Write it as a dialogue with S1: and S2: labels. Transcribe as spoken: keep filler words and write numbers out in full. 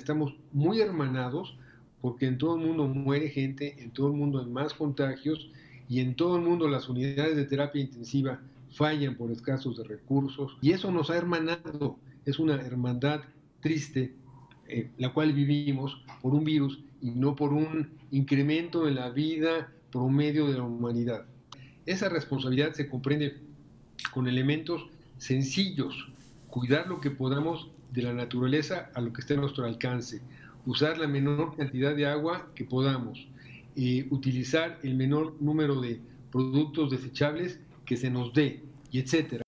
S1: estamos muy hermanados porque en todo el mundo muere gente, en todo el mundo hay más contagios y en todo el mundo las unidades de terapia intensiva fallan por escasos de recursos y eso nos ha hermanado, es una hermandad triste eh, la cual vivimos por un virus y no por un incremento en la vida promedio de la humanidad. Esa responsabilidad se comprende con elementos sencillos, cuidar lo que podamos de la naturaleza a lo que esté a nuestro alcance, usar la menor cantidad de agua que podamos, eh, utilizar el menor número de productos desechables que se nos dé, y etcétera.